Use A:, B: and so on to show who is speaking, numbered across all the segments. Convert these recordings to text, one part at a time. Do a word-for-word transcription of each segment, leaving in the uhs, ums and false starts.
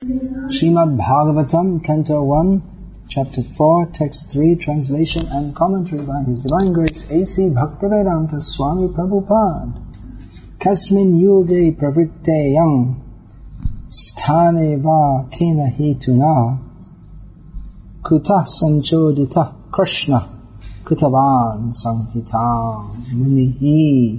A: Srimad Bhagavatam, Canto one, Chapter four, Text three, Translation and Commentary by His Divine Grace A C Bhaktivedanta Swami Prabhupada. Kasmin yuge pravritteyam sthane va kena hetuna kutah sanchodita Krishna kutavan samhitam munihi.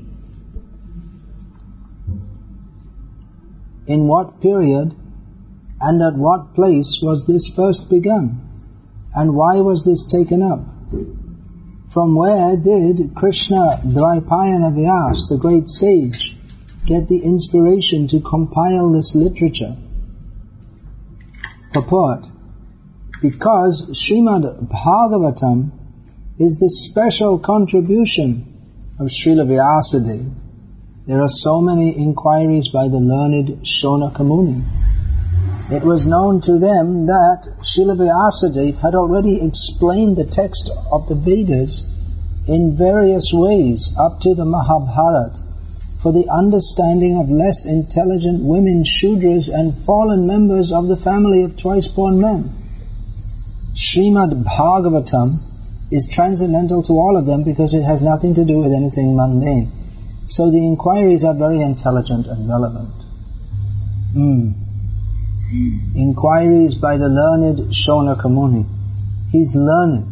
A: In what period and at what place was this first begun? And why was this taken up? From where did Krishna Dvaipayana Vyas, the great sage, get the inspiration to compile this literature? Purport. Because Srimad Bhagavatam is the special contribution of Srila Vyasadeva. There are so many inquiries by the learned Shonaka Muni. It was known to them that Srila Vyasadeva had already explained the text of the Vedas in various ways up to the Mahabharata for the understanding of less intelligent women, Shudras and fallen members of the family of twice-born men. Srimad Bhagavatam is transcendental to all of them because it has nothing to do with anything mundane. So the inquiries are very intelligent and relevant. Hmm. Inquiries by the learned Shonaka Muni. He's learned.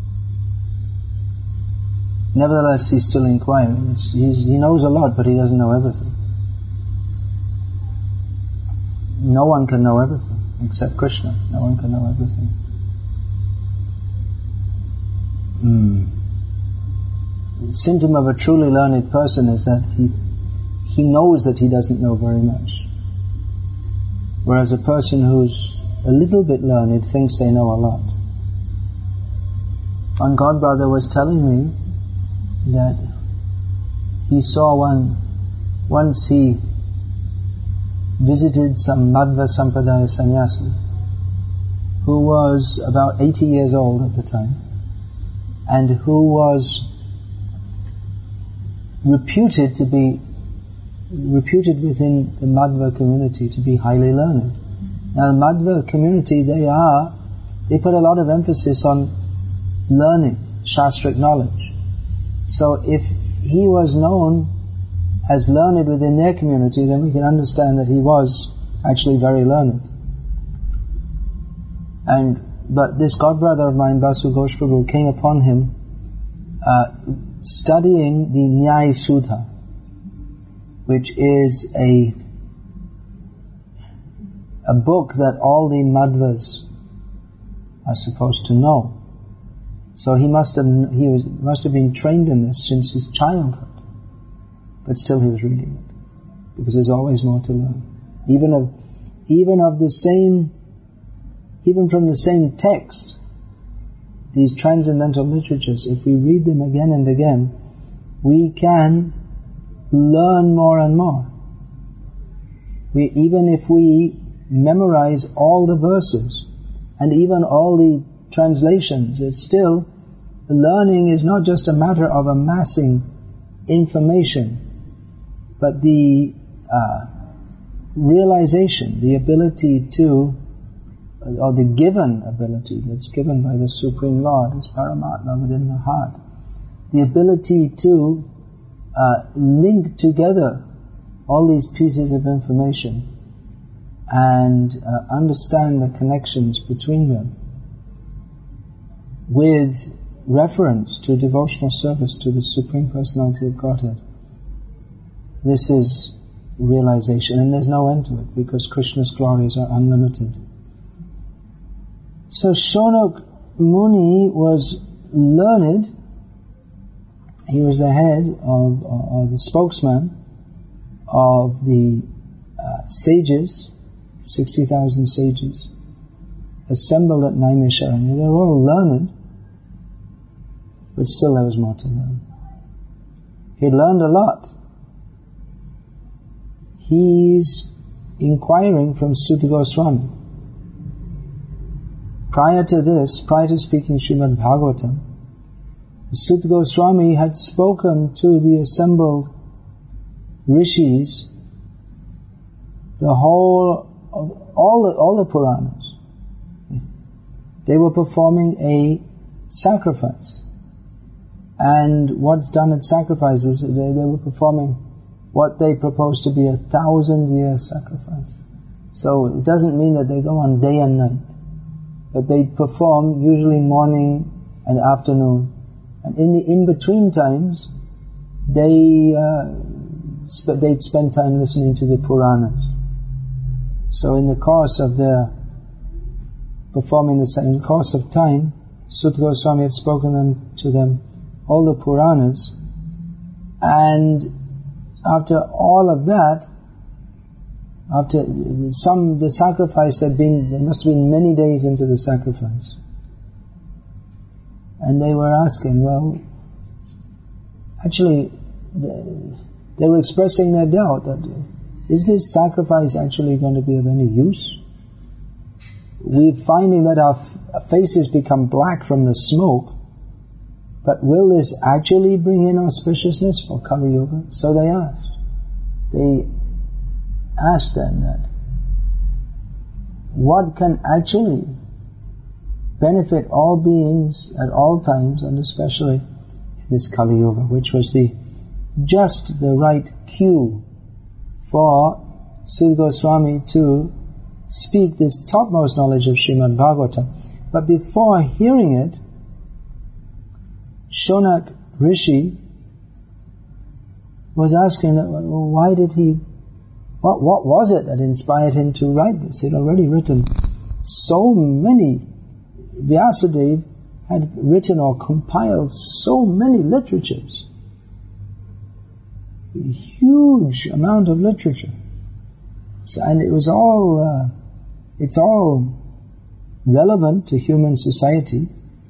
A: Nevertheless, he's still inquiring. It's, he's, he knows a lot, but he doesn't know everything. No one can know everything, except Krishna. No one can know everything. Mm. The symptom of a truly learned person is that he he knows that he doesn't know very much. Whereas a person who's a little bit learned thinks they know a lot. One godbrother was telling me that he saw one, once he visited some Madhva Sampradaya sannyasi who was about eighty years old at the time and who was reputed to be reputed within the Madhva community to be highly learned. Now the Madhva community, they are, they put a lot of emphasis on learning, shastric knowledge. So if he was known as learned within their community, then we can understand that he was actually very learned. And but this godbrother of mine, Basu Ghosh Prabhu, came upon him uh, studying the Nyaya Sudha, which is a a book that all the Madhvas are supposed to know. So he must have he was must have been trained in this since his childhood, but still he was reading it because there's always more to learn, even of even of the same even from the same text. These transcendental literatures, if we read them again and again, we can learn more and more. We, even if we memorize all the verses and even all the translations, it's still, the learning is not just a matter of amassing information, but the uh, realization, the ability to, or the given ability that's given by the Supreme Lord, His Paramatma within the heart, the ability to Uh, link together all these pieces of information and uh, understand the connections between them with reference to devotional service to the Supreme Personality of Godhead. This is realization, and there's no end to it because Krishna's glories are unlimited. So Shonak Muni was learned. He was the head of, or the spokesman of the uh, sages, sixty thousand sages, assembled at Naimisharanya. They were all learned, but still there was more to learn. He had learned a lot. He's inquiring from Sutta Goswami. Prior to this, prior to speaking Srimad Bhagavatam, Sutta Goswami had spoken to the assembled rishis the whole all the, all the Puranas. They were performing a sacrifice. And what's done at sacrifices, they, they were performing what they propose to be a thousand year sacrifice. So it doesn't mean that they go on day and night, but they perform usually morning and afternoon. And in the in-between times, they uh, sp- they'd spend time listening to the Puranas. So in the course of their performing the in the course of time, Sutta Goswami had spoken them to them all the Puranas, and after all of that, after some the sacrifice had been, there must have been many days into the sacrifice, and they were asking, well, actually, they, they were expressing their doubt that is this sacrifice actually going to be of any use? We're finding that our f- faces become black from the smoke, but will this actually bring in auspiciousness for Kali Yuga? So they asked. They asked them that what can actually benefit all beings at all times, and especially in this Kali Yuga, which was the just the right cue for Sutta Goswami to speak this topmost knowledge of Srimad Bhagavatam. But before hearing it, Shonak Rishi was asking that, well, why did he, what, what was it that inspired him to write this? He'd already written so many, Vyasadeva had written or compiled so many literatures, a huge amount of literature. So, and it was all, uh, it's all relevant to human society.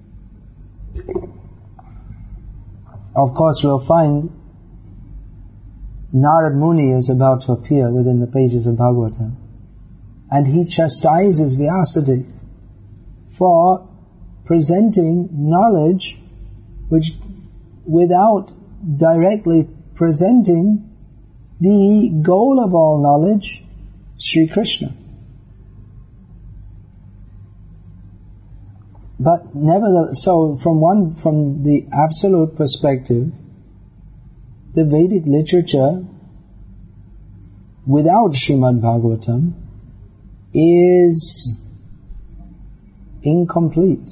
A: Of course, we'll find Narad Muni is about to appear within the pages of Bhagavatam, and he chastises Vyasadeva for presenting knowledge which, without directly presenting the goal of all knowledge, Sri Krishna. But nevertheless, so from one, from the absolute perspective, the Vedic literature without Srimad Bhagavatam is incomplete.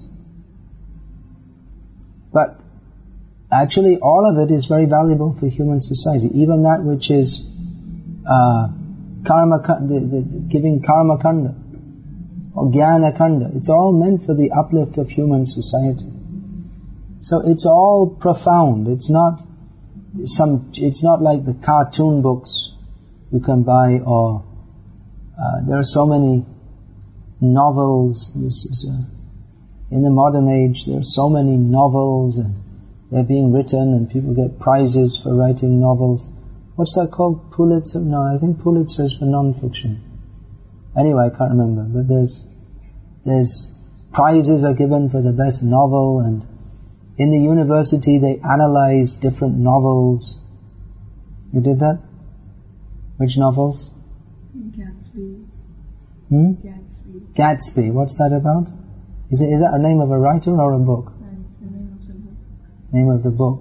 A: But actually all of it is very valuable for human society. Even that which is uh, karma, the, the, giving karma kanda or jnana kanda, it's all meant for the uplift of human society. So it's all profound. It's not some. It's not like the cartoon books you can buy, or uh, there are so many novels. This is uh, in the modern age. There are so many novels, and they're being written, and people get prizes for writing novels. What's that called? Pulitzer? No, I think Pulitzer is for non-fiction. Anyway, I can't remember. But there's there's prizes are given for the best novel, and in the university they analyze different novels. You did that? Which novels?
B: Gatsby.
A: Hmm?
B: Gatsby.
A: Gatsby. What's that about? Is it is that a name of a writer or a book?
B: That's the name of the book.
A: Name of the book.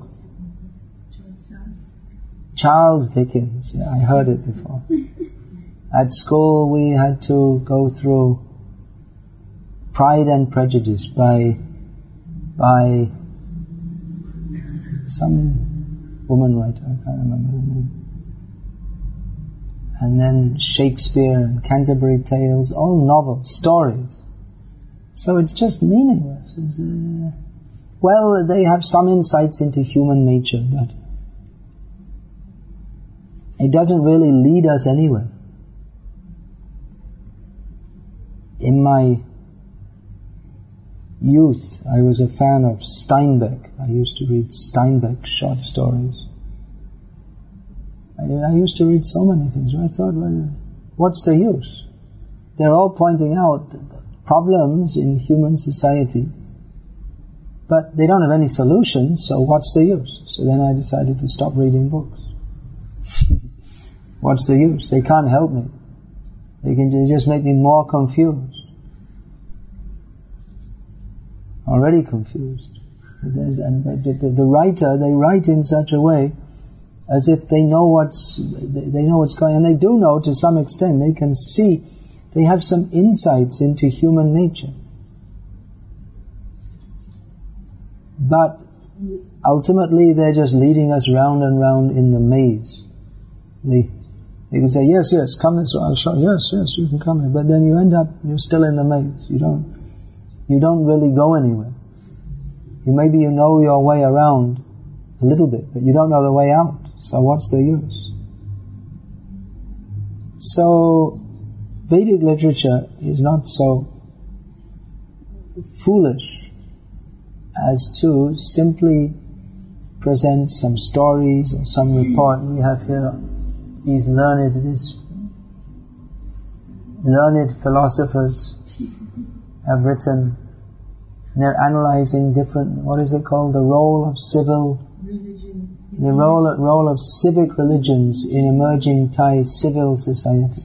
A: Charles Dickens. Yeah, I heard it before. At school we had to go through Pride and Prejudice by by some woman writer, I can't remember her name. And then Shakespeare and Canterbury Tales, all novels, stories. So it's just meaningless. It's, uh, well, they have some insights into human nature, but it doesn't really lead us anywhere. In my youth, I was a fan of Steinbeck. I used to read Steinbeck short stories. I, I used to read so many things. I thought, well, what's the use? They're all pointing out the problems in human society, but they don't have any solutions, so what's the use? So then I decided to stop reading books. What's the use? They can't help me. They can they just make me more confused. Already confused. There's, and the, the, the writer, they write in such a way as if they know what's, they know what's going on. And they do know to some extent. They can see, they have some insights into human nature. But ultimately they're just leading us round and round in the maze. They, they can say, yes, yes, come this way, I'll show you. Yes, yes, you can come here. But then you end up, you're still in the maze. You don't, you don't really go anywhere. You, maybe you know your way around a little bit, but you don't know the way out. So what's the use? So, Vedic literature is not so foolish as to simply present some stories or some report. We have here these learned, these learned philosophers have written, they're analyzing different, what is it called, the role of civil, religion. the role, role of civic religions in emerging Thai civil society.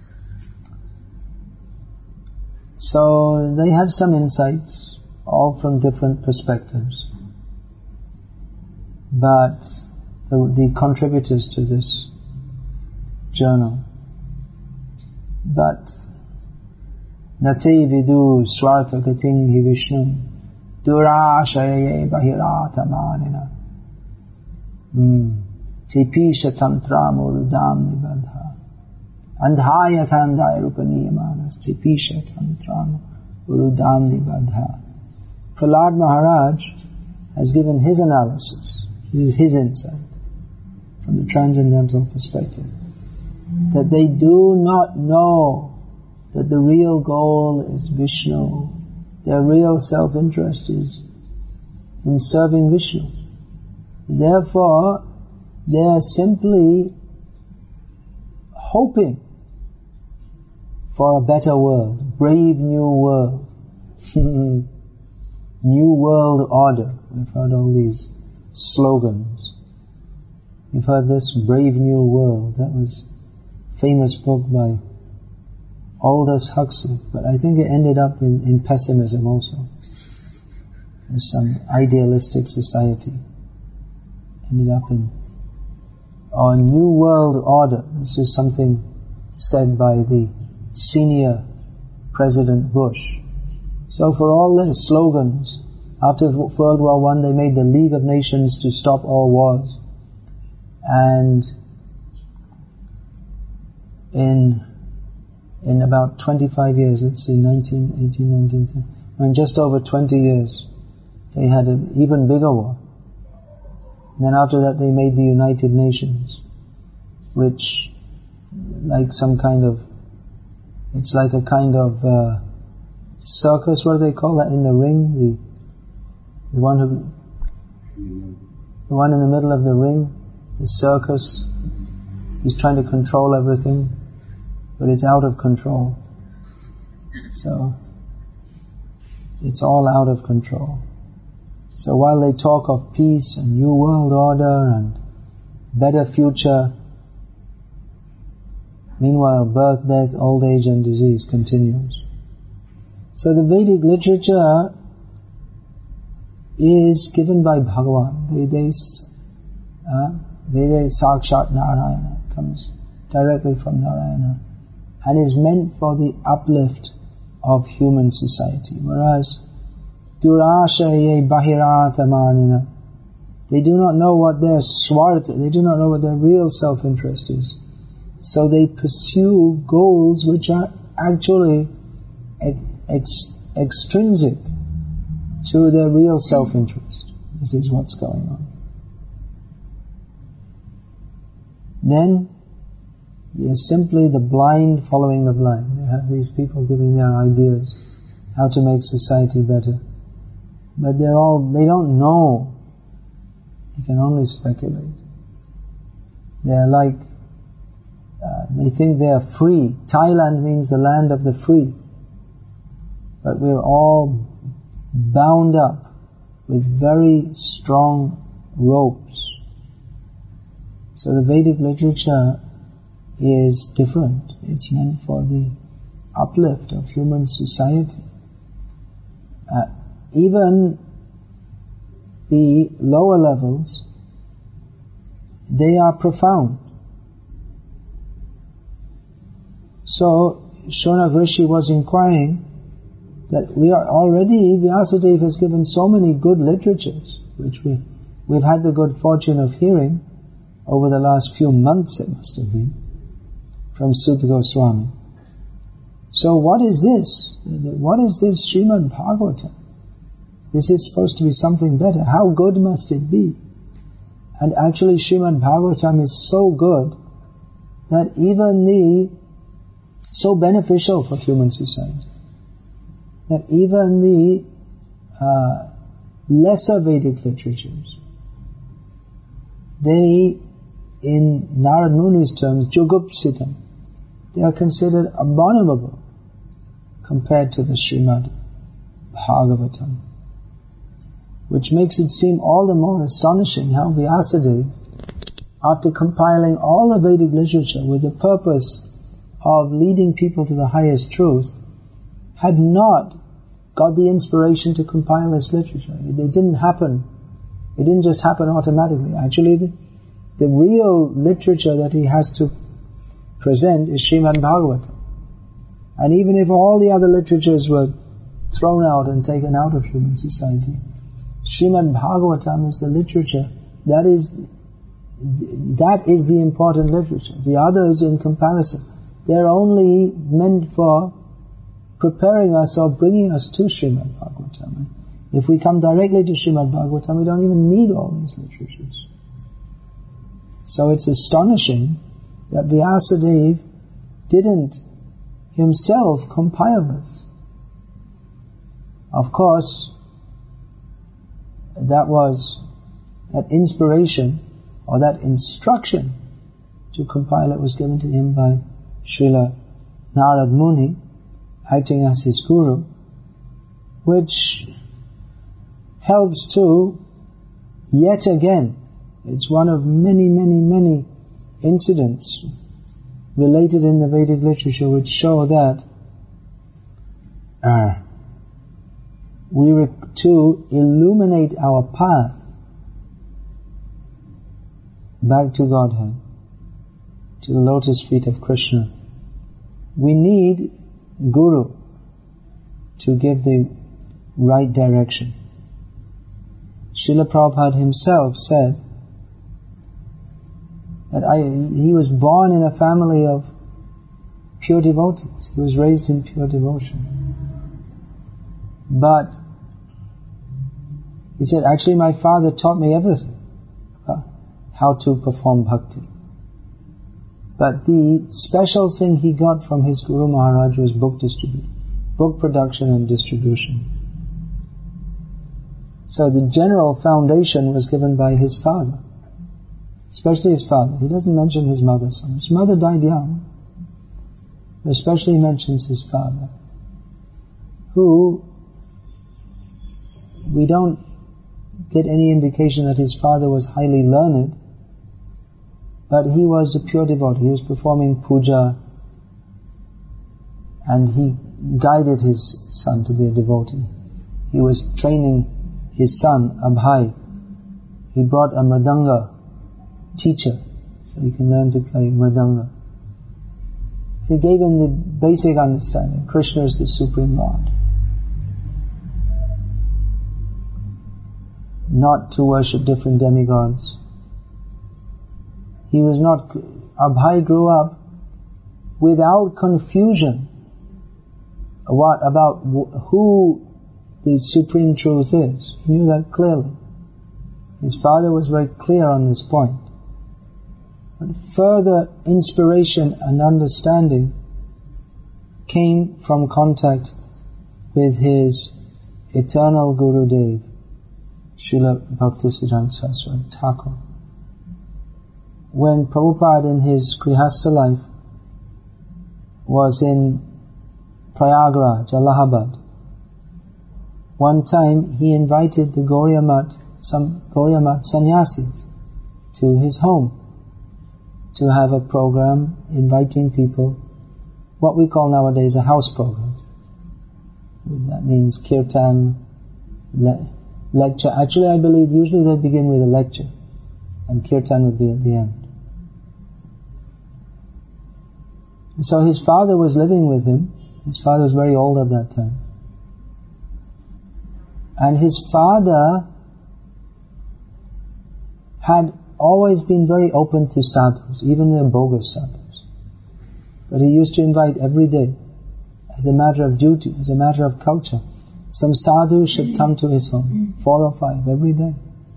A: So they have some insights, all from different perspectives. But the, the contributors to this journal, but Nati vidu swarta gating hi Vishnu durashaye bahirata manina tipisha tantra murudam nibadha andhaya thandaya rupaniyamanas tipisha tantra murudam nibadha. Prahlad Maharaj has given his analysis, this is his insight from the transcendental perspective, that they do not know that the real goal is Vishnu. Their real self-interest is in serving Vishnu. Therefore, they are simply hoping for a better world, brave new world, new world order. We've heard all these slogans. You've heard this, brave new world. That was a famous book by Aldous Huxley, but I think it ended up in, in pessimism also. There's some idealistic society. Ended up in a new world order. This is something said by the senior President Bush. So for all their slogans, after World War One, they made the League of Nations to stop all wars. And in in about twenty-five years, let's say nineteen, eighteen, nineteen, in just over twenty years, they had an even bigger war. And then after that they made the United Nations, which, like some kind of, it's like a kind of uh, circus, what do they call that in the ring? The, the one who, the one in the middle of the ring, the circus, he's trying to control everything, but it's out of control. So, it's all out of control. So while they talk of peace and new world order and better future, meanwhile birth, death, old age and disease continues. So the Vedic literature is given by Bhagavan. Vedas, uh, Veda Sakshat Narayana, comes directly from Narayana, and is meant for the uplift of human society. Whereas Durashaye Bahirata Manina, they do not know what their swarta, they do not know what their real self-interest is. So they pursue goals which are actually ex- extrinsic to their real self-interest. This is what's going on. Then, they are simply the blind following the blind. They have these people giving their ideas, how to make society better. But they're all, they don't know. They can only speculate. They're like, uh, they think they're free. Thailand means the land of the free. But we're all bound up with very strong ropes. So the Vedic literature is different. It's meant for the uplift of human society. Uh, even the lower levels, they are profound. So Shaunak Rishi was inquiring that we are already, Vyasadeva has given so many good literatures, which we, we've had the good fortune of hearing over the last few months, it must have been, from Sutta Goswami. So what is this? What is this Srimad Bhagavatam? This is supposed to be something better. How good must it be? And actually Srimad Bhagavatam is so good that even the, so beneficial for human society, that even the uh, lesser Vedic literatures, they, in Narad Muni's terms, Jugupsitam, they are considered abominable compared to the Srimad Bhagavatam, which makes it seem all the more astonishing how Vyasadeva, after compiling all the Vedic literature with the purpose of leading people to the highest truth, had not got the inspiration to compile this literature. It, it didn't happen. It didn't just happen automatically. Actually, the, the real literature that he has to present is Srimad Bhagavatam. And even if all the other literatures were thrown out and taken out of human society, Srimad Bhagavatam is the literature that is that is the important literature. The others, in comparison, they're only meant for preparing us or bringing us to Srimad Bhagavatam. If we come directly to Srimad Bhagavatam, we don't even need all these literatures. So it's astonishing that Vyasadeva didn't himself compile this. Of course, that was that inspiration or that instruction to compile it was given to him by Srila Narad Muni, acting as his guru, which helps to, yet again, it's one of many, many, many incidents related in the Vedic literature which show that uh, we re- to illuminate our path back to Godhead, to the lotus feet of Krishna, we need Guru to give the right direction. Srila Prabhupada himself said that I, he was born in a family of pure devotees. He was raised in pure devotion. But he said, actually my father taught me everything, uh, how to perform bhakti. But the special thing he got from his Guru Maharaj was book distribution, book production and distribution. So the general foundation was given by his father, especially his father. He doesn't mention his mother so much. His mother died young, but especially he mentions his father, who we don't get any indication that his father was highly learned, but he was a pure devotee. He was performing puja and he guided his son to be a devotee. He was training his son, Abhay. He brought a mridanga teacher so he can learn to play mridanga. He gave him the basic understanding. Krishna is the Supreme Lord. Not to worship different demigods. He was not, Abhay grew up without confusion what, about who the Supreme Truth is. He knew that clearly. His father was very clear on this point. But further inspiration and understanding came from contact with his eternal Guru Dev, Srila Bhaktisiddhanta Saraswati Thakur. When Prabhupada in his Grihastha life was in Prayagraj, Allahabad, one time he invited the Gauriya Math, some Gauriya Math sannyasis to his home. to have a program inviting people, what we call nowadays a house program. That means kirtan, le- lecture. Actually, I believe usually they begin with a lecture, and kirtan would be at the end. So his father was living with him. His father was very old at that time. And his father had always been very open to sadhus, even the bogus sadhus. But he used to invite every day, as a matter of duty, as a matter of culture. Some sadhus should come to his home, four or five every day.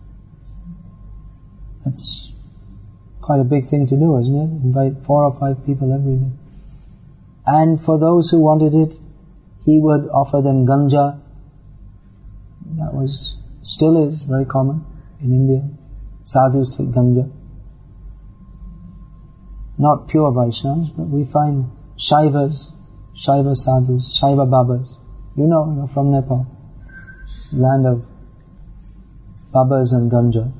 A: That's quite a big thing to do, isn't it? Invite four or five people every day. And for those who wanted it, he would offer them ganja. That was, still is very common in India. Sadhus take ganja. Not pure Vaishnavas, but we find Shaivas, Shaiva sadhus, Shaiva babas. You know, you're from Nepal. It's the land of babas and ganja.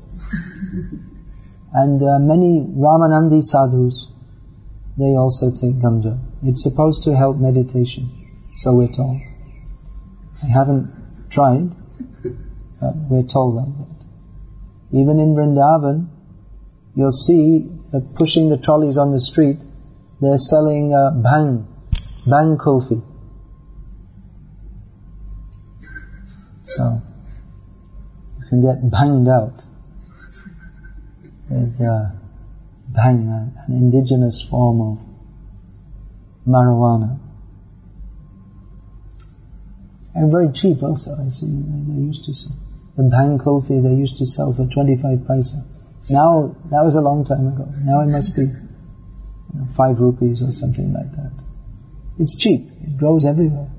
A: And uh, many Ramanandi sadhus, they also take ganja. It's supposed to help meditation, so we're told. I haven't tried, but we're told like that. Even in Vrindavan, you'll see that pushing the trolleys on the street, they're selling uh, bhang, bhang kulfi. So, you can get banged out. There's uh, bhang, uh, an indigenous form of marijuana. And very cheap also, I see, they, they used to sell. The bhang kulfi they used to sell for twenty-five paisa. Now, that was a long time ago. Now it must be you know, five rupees or something like that. It's cheap. It grows everywhere.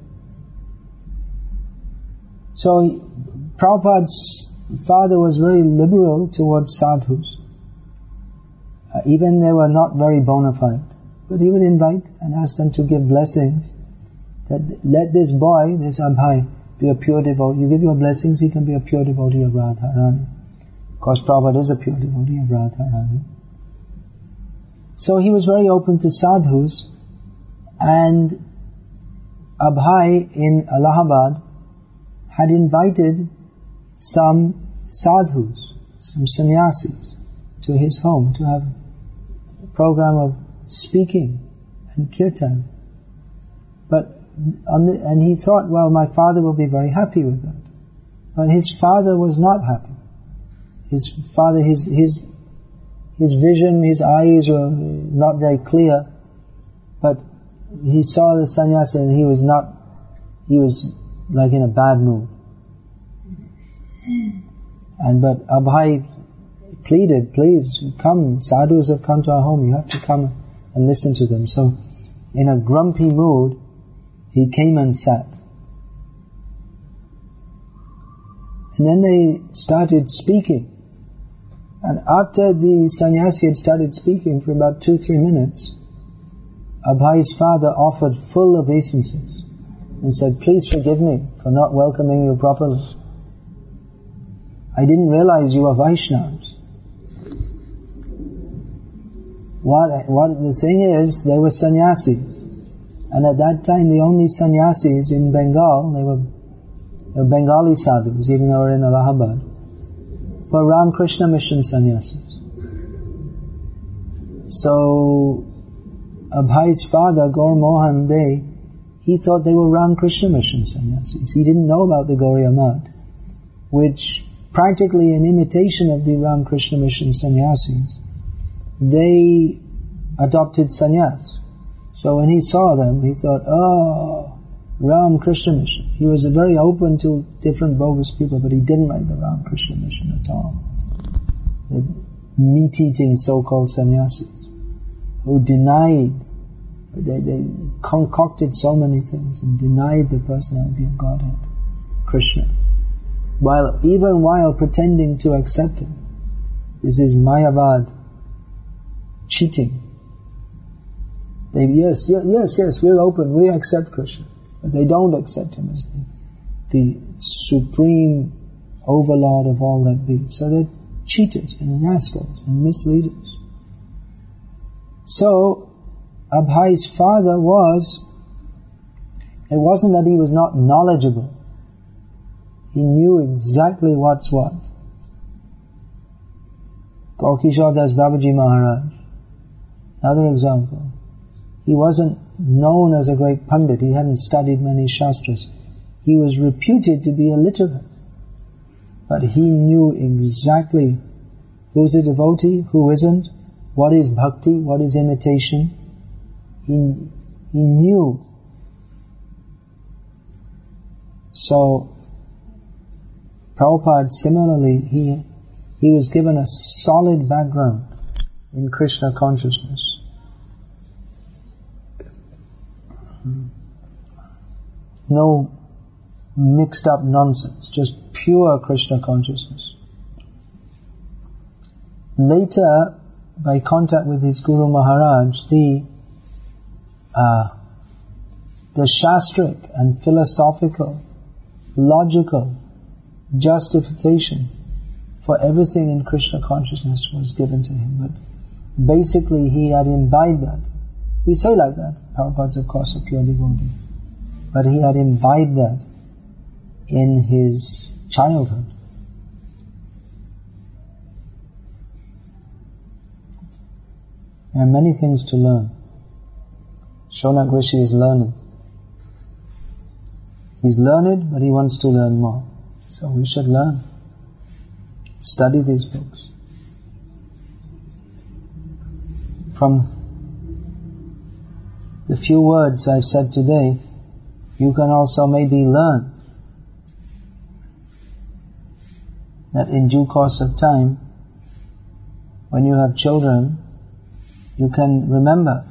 A: So, Prabhupada's father was very liberal towards sadhus. Uh, even they were not very bona fide. But he would invite and ask them to give blessings. That let this boy, this Abhay, be a pure devotee. You give your blessings, he can be a pure devotee of Radharani. Of course, Prabhupada is a pure devotee of Radharani. So he was very open to sadhus, and Abhay in Allahabad had invited some sadhus, some sannyasis, to his home to have a program of speaking and kirtan. But on the, and he thought, well, my father will be very happy with that. But his father was not happy. His father, his his his vision, his eyes were not very clear. But he saw the sannyasa and he was not, he was like in a bad mood. And but Abhay pleaded, please come, sadhus have come to our home, you have to come and listen to them. So in a grumpy mood, he came and sat. And then they started speaking. And after the sannyasi had started speaking for about two, three minutes, Abhay's father offered full obeisances and said, please forgive me for not welcoming you properly. I didn't realize you were Vaishnavas. What, what the thing is, they were sannyasis. And at that time, the only sannyasis in Bengal, they were, they were Bengali sadhus, even though they were in Allahabad, were Ramakrishna Mission sannyasis. So, Abhay's father, Gaur Mohan Dey, he thought they were Ramakrishna Mission sannyasis. He didn't know about the Gauriya Math, which practically in imitation of the Ramakrishna Mission sannyasis, they adopted sannyas. So when he saw them, he thought, oh, Ram Krishna Mission. He was very open to different bogus people, but he didn't like the Ram Krishna Mission at all. The meat-eating so-called sannyasis who denied, they, they concocted so many things and denied the personality of Godhead, Krishna, while even while pretending to accept Him. This is Mayavad, cheating. They, yes, yes, yes, we're open, we accept Krishna. But they don't accept Him as the, the supreme overlord of all that be. So they're cheaters and rascals and misleaders. So, Abhai's father was, it wasn't that he was not knowledgeable. He knew exactly what's what. Gaukishore Das Babaji Maharaj, another example. He wasn't known as a great Pandit. He hadn't studied many Shastras. He was reputed to be illiterate. But he knew exactly who's a devotee, who isn't, what is bhakti, what is imitation. He, he knew. So, Prabhupada similarly, he, he was given a solid background in Krishna consciousness. No mixed up nonsense, just pure Krishna consciousness. Later, by contact with his Guru Maharaj, the uh, the shastric and philosophical, logical justification for everything in Krishna consciousness was given to him. But basically he had imbibed that. We say like that, Prabhupada's of course a pure devotee. But he had imbibed that in his childhood. There are many things to learn. Shonak Rishi is learned. He's learned, but he wants to learn more. So we should learn. Study these books. From the few words I've said today, you can also maybe learn that in due course of time, when you have children, you can remember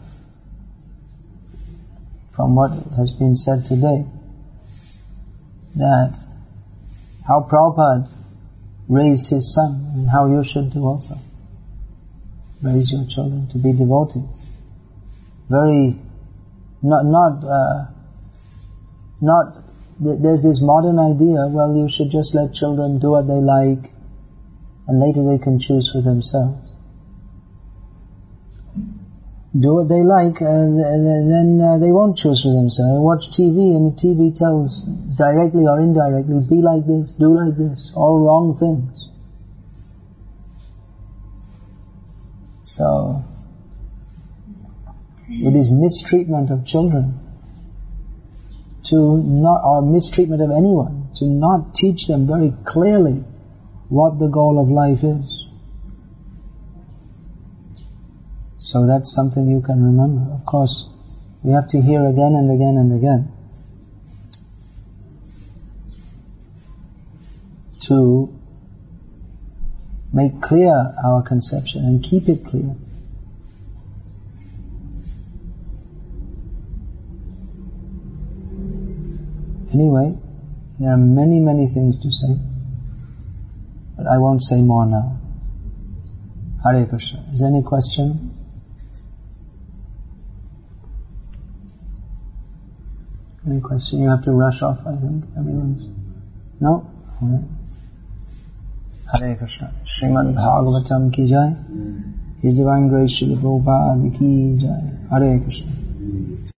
A: from what has been said today that how Prabhupada raised his son and how you should do also. Raise your children to be devotees. Very, not, not, uh, not, there's this modern idea, well, you should just let children do what they like and later they can choose for themselves. Do what they like, uh, then uh, they won't choose for themselves. Watch T V and the T V tells directly or indirectly, be like this, do like this, all wrong things. So, it is mistreatment of children to not, or mistreatment of anyone, to not teach them very clearly what the goal of life is. So that's something you can remember. Of course, we have to hear again and again and again to make clear our conception and keep it clear. Anyway, there are many, many things to say, but I won't say more now. Hare Krishna. Is there any question? Any question? You have to rush off, I think. Everyone's... No? All right. Hare Krishna. Srimad Bhagavatam ki jai. His Divine Grace Srila Prabhupada ki jai. Hare Krishna.